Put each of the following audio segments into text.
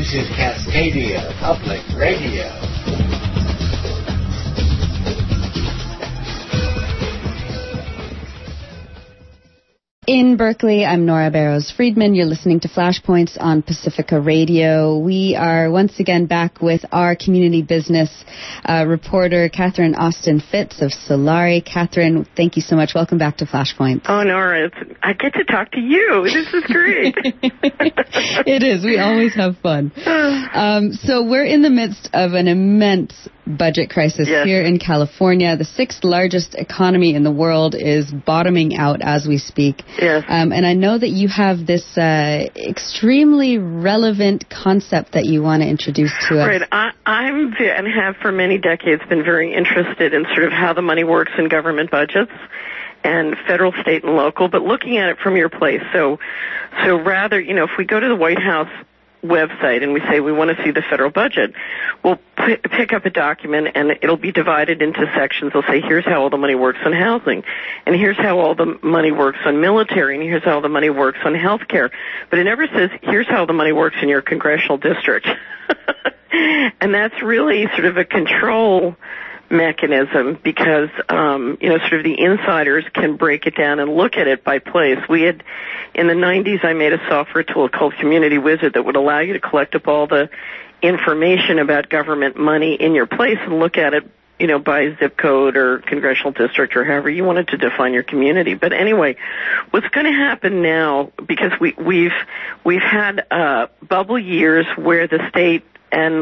This is Cascadia Public Radio. In Berkeley, I'm Nora Barrows-Friedman. You're listening to Flashpoints on Pacifica Radio. We are once again back with our community business reporter, Catherine Austin Fitz of Solari. Catherine, thank you so much. Welcome back to Flashpoints. Oh, Nora, I get to talk to you. This is great. It is. We always have fun. So we're in the midst of an immense budget crisis here in California. The sixth largest economy in the world is bottoming out as we speak. Yes. And I know that you have this extremely relevant concept that you want to introduce to us. Right. I'm and have for many decades been very interested in sort of how the money works in government budgets and federal, state, and local, but looking at it from your place. So rather, if we go to the White House website and we say we want to see the federal budget, we'll pick up a document and it'll be divided into sections. They'll say, here's how all the money works on housing, and here's how all the money works on military, and here's how all the money works on health care. But it never says, here's how the money works in your congressional district. And that's really sort of a control mechanism because, sort of the insiders can break it down and look at it by place. In the 90s, I made a software tool called Community Wizard that would allow you to collect up all the information about government money in your place and look at it, by zip code or congressional district or however you wanted to define your community. But anyway, what's going to happen now, because we've had bubble years where the state and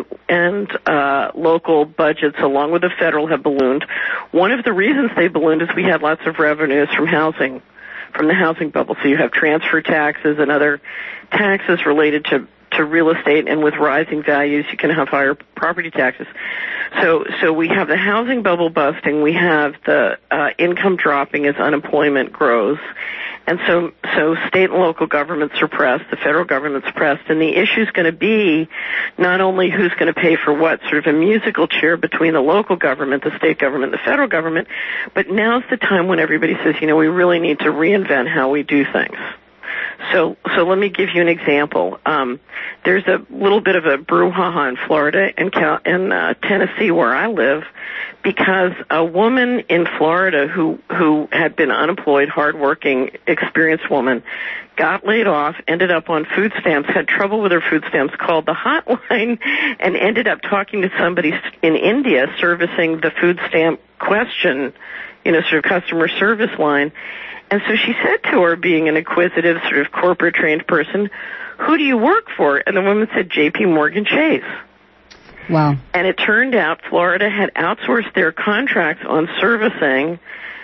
local budgets, along with the federal, have ballooned. One of the reasons they ballooned is we had lots of revenues from the housing bubble. So you have transfer taxes and other taxes related to real estate, and with rising values, you can have higher property taxes. So we have the housing bubble busting. We have the income dropping as unemployment grows. And so state and local governments are pressed, the federal government's pressed, and the issue is going to be not only who's going to pay for what, sort of a musical chair between the local government, the state government, the federal government, but now's the time when everybody says, we really need to reinvent how we do things. So let me give you an example. There's a little bit of a brouhaha in Florida and Tennessee, where I live, because a woman in Florida who had been unemployed, hardworking, experienced woman, got laid off, ended up on food stamps, had trouble with her food stamps, called the hotline, and ended up talking to somebody in India servicing the food stamp question, sort of customer service line. And so she said to her, being an inquisitive, sort of corporate-trained person, who do you work for? And the woman said, J.P. Morgan Chase. Wow. And it turned out Florida had outsourced their contracts on servicing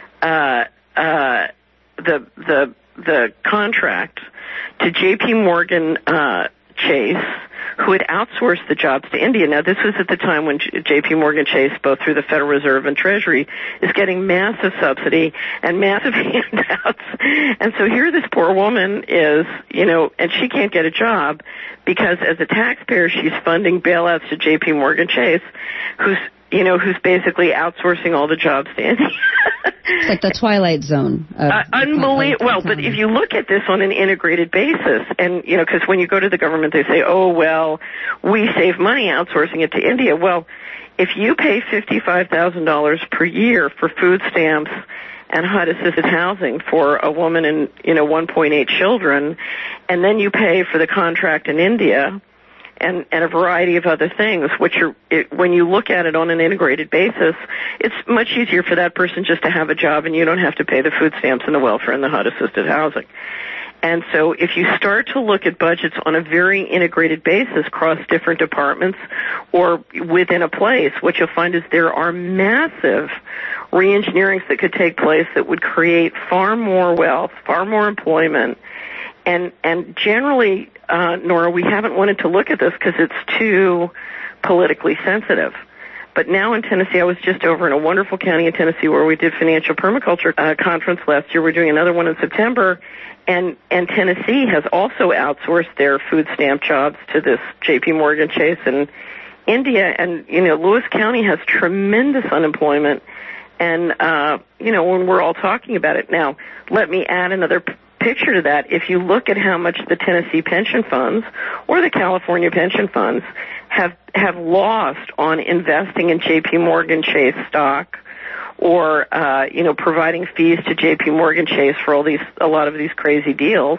the contract to J.P. Morgan Chase, who had outsourced the jobs to India. Now, this was at the time when J.P. Morgan Chase, both through the Federal Reserve and Treasury, is getting massive subsidy and massive handouts. And so here this poor woman is, and she can't get a job because as a taxpayer, she's funding bailouts to J.P. Morgan Chase, who's basically outsourcing all the jobs to India. It's like the Twilight Zone. Unbelievable. Well, but if you look at this on an integrated basis, and, because when you go to the government, they say, oh, well, we save money outsourcing it to India. Well, if you pay $55,000 per year for food stamps and HUD-assisted housing for a woman and, 1.8 children, and then you pay for the contract in India, and a variety of other things, when you look at it on an integrated basis, it's much easier for that person just to have a job and you don't have to pay the food stamps and the welfare and the HUD-assisted housing. And so if you start to look at budgets on a very integrated basis across different departments or within a place, what you'll find is there are massive reengineerings that could take place that would create far more wealth, far more employment. And generally, Nora, we haven't wanted to look at this because it's too politically sensitive. But now in Tennessee, I was just over in a wonderful county in Tennessee where we did financial permaculture conference last year. We're doing another one in September. And Tennessee has also outsourced their food stamp jobs to this J.P. Morgan Chase in India. And, Lewis County has tremendous unemployment. And, when we're all talking about it now, let me add another picture to that, if you look at how much the Tennessee pension funds or the California pension funds have lost on investing in J.P. Morgan Chase stock, or providing fees to J.P. Morgan Chase for a lot of these crazy deals,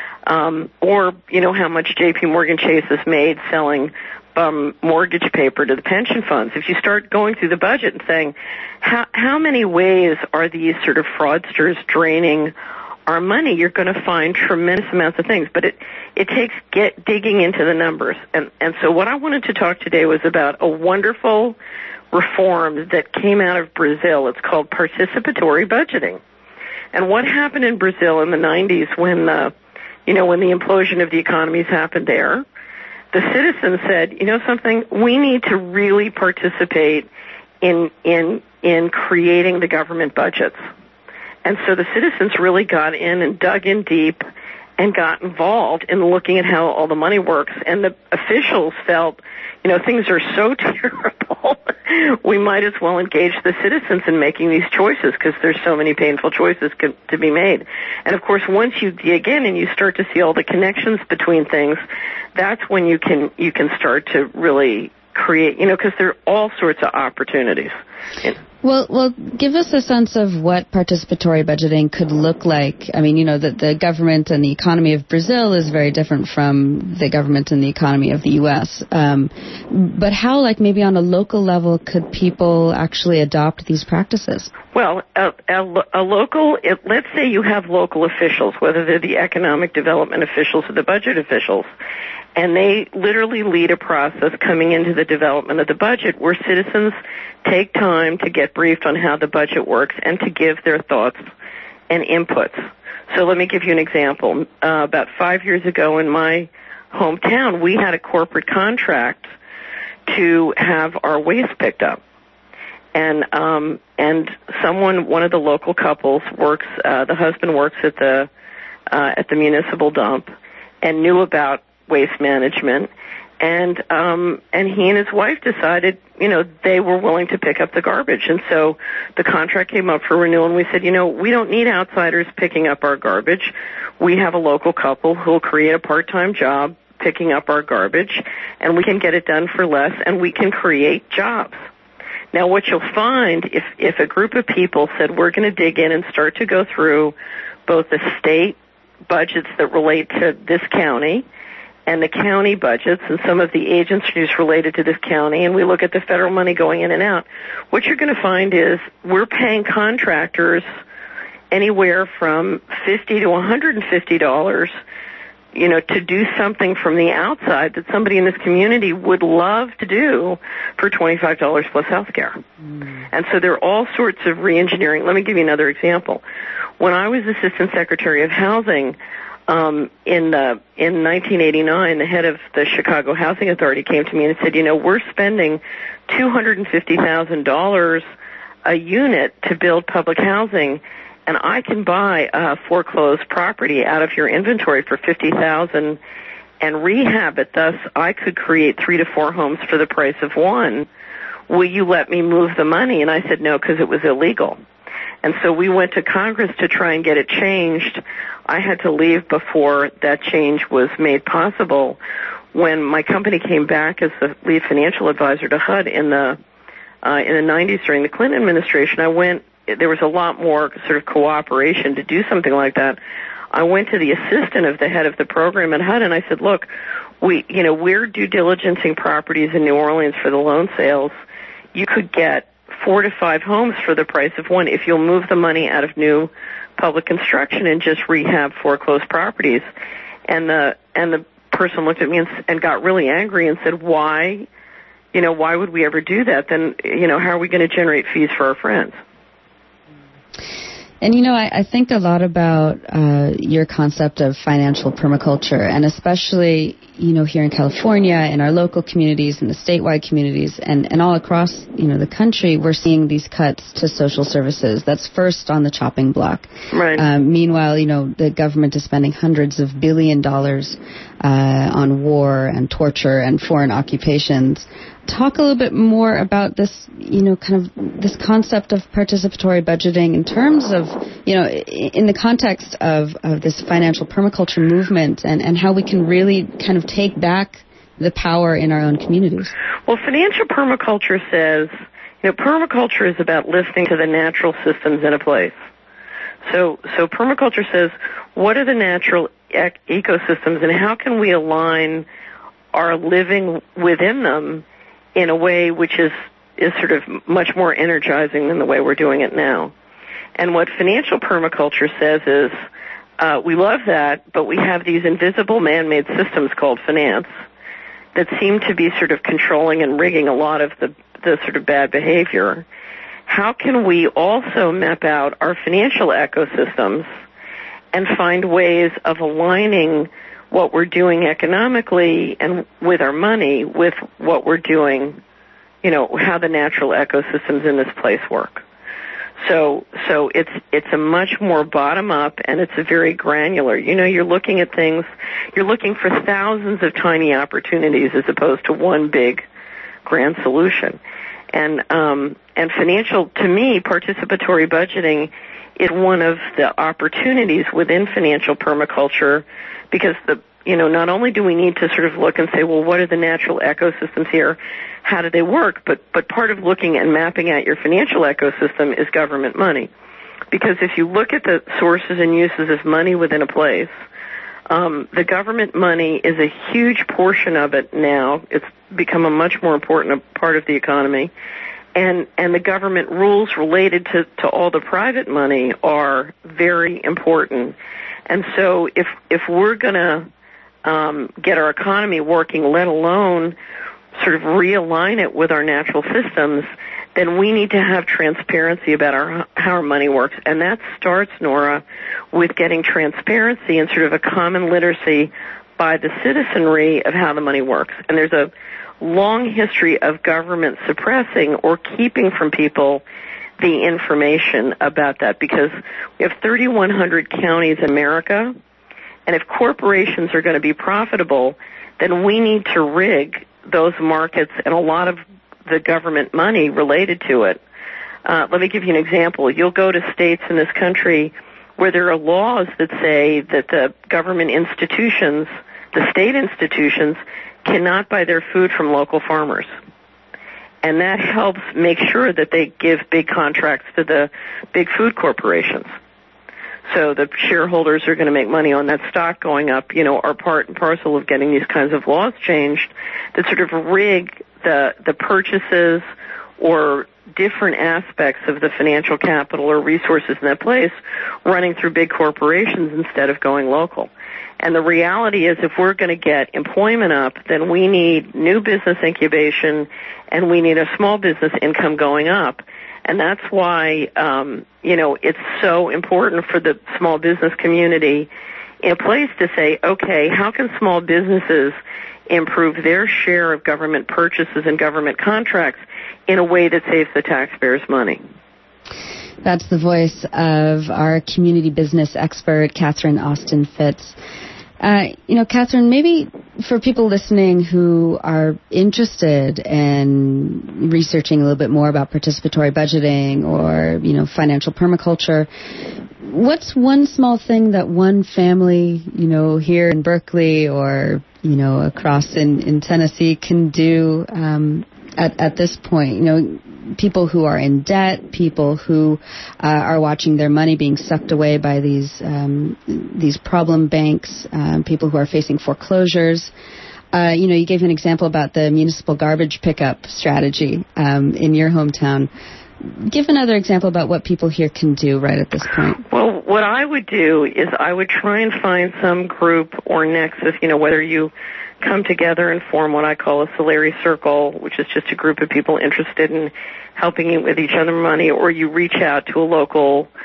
or how much J.P. Morgan Chase has made selling mortgage paper to the pension funds. If you start going through the budget and saying, how many ways are these sort of fraudsters draining our money, you're going to find tremendous amounts of things. But it takes digging into the numbers. And so what I wanted to talk today was about a wonderful reform that came out of Brazil. It's called participatory budgeting. And what happened in Brazil in the 90s when the implosion of the economies happened there, the citizens said, something, we need to really participate in creating the government budgets. And so the citizens really got in and dug in deep and got involved in looking at how all the money works. And the officials felt, things are so terrible, we might as well engage the citizens in making these choices because there's so many painful choices to be made. And of course, once you dig in and you start to see all the connections between things, that's when you can start to really create, because there are all sorts of opportunities. Well, give us a sense of what participatory budgeting could look like. I mean, the government and the economy of Brazil is very different from the government and the economy of the U.S. But how, maybe on a local level, could people actually adopt these practices? Well, let's say you have local officials, whether they're the economic development officials or the budget officials, and they literally lead a process coming into the development of the budget where citizens take time to get briefed on how the budget works and to give their thoughts and inputs. So let me give you an example. About 5 years ago in my hometown, we had a corporate contract to have our waste picked up. And one of the local couples the husband works at the municipal dump and knew about waste management, and he and his wife decided, they were willing to pick up the garbage. And so the contract came up for renewal, and we said, we don't need outsiders picking up our garbage. We have a local couple who'll create a part-time job picking up our garbage, and we can get it done for less, and we can create jobs. Now, what you'll find, if a group of people said, we're going to dig in and start to go through both the state budgets that relate to this county and the county budgets and some of the agencies related to this county, and we look at the federal money going in and out, what you're going to find is we're paying contractors anywhere from $50 to $150, to do something from the outside that somebody in this community would love to do for $25 plus health care. And so there are all sorts of reengineering. Let me give you another example. When I was Assistant Secretary of Housing, in 1989, the head of the Chicago Housing Authority came to me and said, we're spending $250,000 a unit to build public housing, and I can buy a foreclosed property out of your inventory for $50,000 and rehab it. Thus, I could create 3 to 4 homes for the price of one. Will you let me move the money? And I said no, because it was illegal. And so we went to Congress to try and get it changed. I had to leave before that change was made possible. When my company came back as the lead financial advisor to HUD in the 90s during the Clinton administration, there was a lot more sort of cooperation to do something like that. I went to the assistant of the head of the program at HUD and I said, look, we're due diligencing properties in New Orleans for the loan sales. You could get 4 to 5 homes for the price of one if you'll move the money out of new public construction and just rehab foreclosed properties. And the person looked at me and got really angry and said, why would we ever do that? Then, how are we going to generate fees for our friends? And, I think a lot about your concept of financial permaculture, and especially, here in California, in our local communities, in the statewide communities, and all across, the country, we're seeing these cuts to social services. That's first on the chopping block. Right. Meanwhile, the government is spending hundreds of $billions on war and torture and foreign occupations. Talk a little bit more about this, kind of this concept of participatory budgeting in terms of, in the context of this financial permaculture movement and how we can really kind of take back the power in our own communities. Well, financial permaculture says, permaculture is about listening to the natural systems in a place. So permaculture says, what are the natural ecosystems and how can we align our living within them in a way which is sort of much more energizing than the way we're doing it now. And what financial permaculture says is, we love that, but we have these invisible man-made systems called finance that seem to be sort of controlling and rigging a lot of the sort of bad behavior. How can we also map out our financial ecosystems and find ways of aligning what we're doing economically and with our money with what we're doing, how the natural ecosystems in this place work. So it's a much more bottom up and it's a very granular. You're looking at things, you're looking for thousands of tiny opportunities as opposed to one big grand solution. And financial, to me, participatory budgeting is one of the opportunities within financial permaculture because not only do we need to sort of look and say, well, what are the natural ecosystems here? How do they work? But part of looking and mapping out your financial ecosystem is government money. Because if you look at the sources and uses of money within a place, the government money is a huge portion of it now. It's become a much more important part of the economy. And the government rules related to all the private money are very important. And so if we're going to get our economy working, let alone sort of realign it with our natural systems, then we need to have transparency about how our money works. And that starts, Nora, with getting transparency and sort of a common literacy by the citizenry of how the money works. And there's a long history of government suppressing or keeping from people the information about that because we have 3,100 counties in America, and if corporations are going to be profitable, then we need to rig those markets and a lot of the government money related to it. Let me give you an example. You'll go to states in this country where there are laws that say that the government institutions, the state institutions, cannot buy their food from local farmers. And that helps make sure that they give big contracts to the big food corporations. So the shareholders are going to make money on that stock going up, are part and parcel of getting these kinds of laws changed that sort of rig the purchases or different aspects of the financial capital or resources in that place running through big corporations instead of going local. And the reality is if we're going to get employment up, then we need new business incubation and we need a small business income going up. And that's why, it's so important for the small business community in a place to say, okay, how can small businesses improve their share of government purchases and government contracts in a way that saves the taxpayers' money? That's the voice of our community business expert, Catherine Austin Fitts. Catherine, maybe for people listening who are interested in researching a little bit more about participatory budgeting or, financial permaculture, what's one small thing that one family, here in Berkeley or, across in Tennessee can do at this point? People who are in debt, people who are watching their money being sucked away by these problem banks, people who are facing foreclosures. You gave an example about the municipal garbage pickup strategy in your hometown. Give another example about what people here can do right at this point. Well, what I would do is I would try and find some group or nexus, whether you come together and form what I call a Solari Circle, which is just a group of people interested in helping you with each other money, or you reach out to a local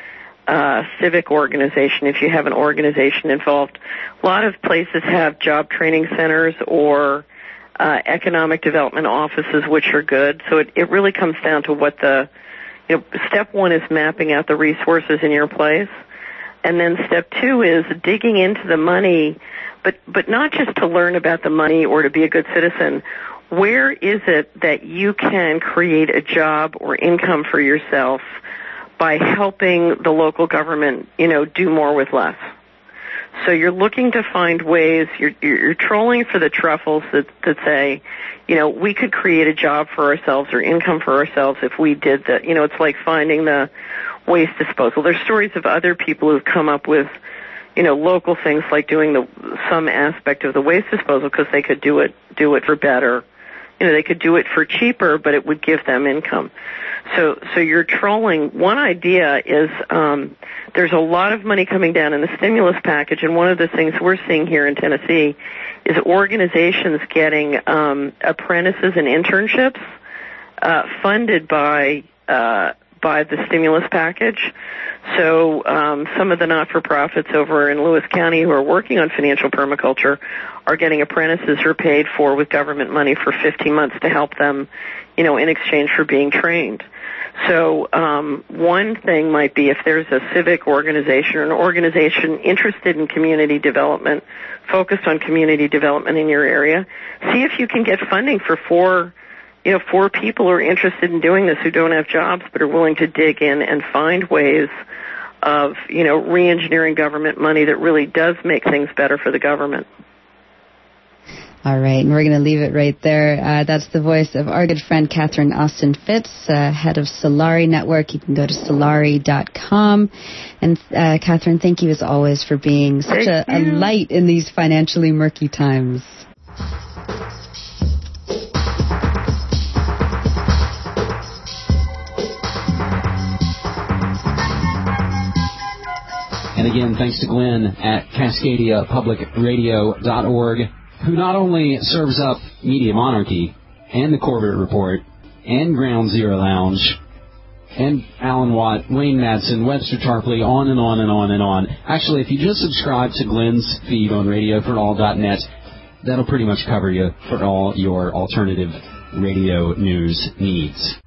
civic organization, if you have an organization involved. A lot of places have job training centers or economic development offices, which are good. So it really comes down to what step one is mapping out the resources in your place. And then step two is digging into the money, but not just to learn about the money or to be a good citizen. Where is it that you can create a job or income for yourself by helping the local government, do more with less? So you're looking to find ways, you're trolling for the truffles that say, we could create a job for ourselves or income for ourselves if we did that. It's like finding the waste disposal. There's stories of other people who've come up with, local things like doing some aspect of the waste disposal because they could do it for better. They could do it for cheaper, but it would give them income. So you're trolling. One idea is there's a lot of money coming down in the stimulus package, and one of the things we're seeing here in Tennessee is organizations getting apprentices and internships funded by the stimulus package. So some of the not-for-profits over in Lewis County who are working on financial permaculture are getting apprentices who are paid for with government money for 15 months to help them, in exchange for being trained. So one thing might be if there's a civic organization or an organization interested in community development, focused on community development in your area, see if you can get funding for four people who are interested in doing this who don't have jobs but are willing to dig in and find ways of, re-engineering government money that really does make things better for the government. All right, and we're going to leave it right there. That's the voice of our good friend Catherine Austin Fitts, head of Solari Network. You can go to solari.com. And Catherine, thank you as always for being such a light in these financially murky times. And again, thanks to Glenn at CascadiaPublicRadio.org, who not only serves up Media Monarchy and the Corbett Report and Ground Zero Lounge and Alan Watt, Wayne Madsen, Webster Tarpley, on and on and on and on. Actually, if you just subscribe to Glenn's feed on radioforall.net, that'll pretty much cover you for all your alternative radio news needs.